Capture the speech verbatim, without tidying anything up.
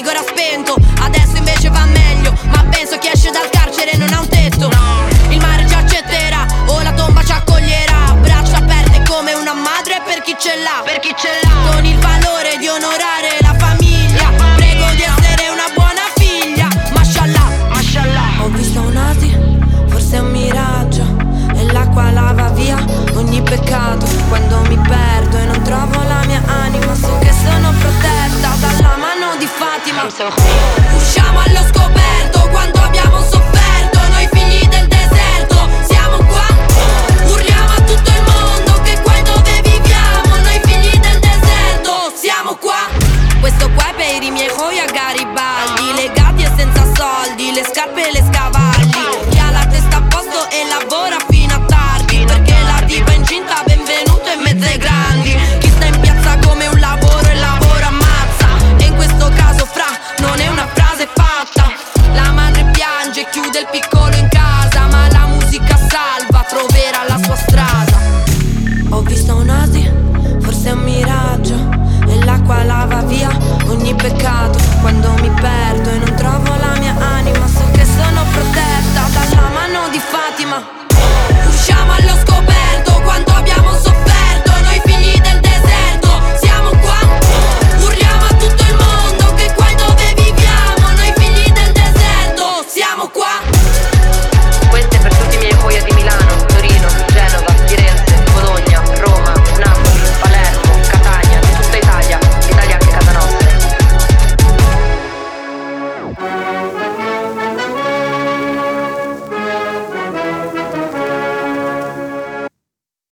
frigorifero spento. Adesso invece va meglio, ma penso chi esce dal carcere non ha un tetto. Il mare ci accetterà o la tomba ci accoglierà, braccia aperte come una madre per chi ce l'ha, per chi ce l'ha. Con il valore di onorare la famiglia, prego di essere una buona figlia. Mashallah, mashallah. Ho visto un asi, forse è un miraggio, e l'acqua lava via ogni peccato. Quando mi perdo e non trovo la mia anima, so che sono protetta dalla mano di Fatima. Usciamo allo scoperto,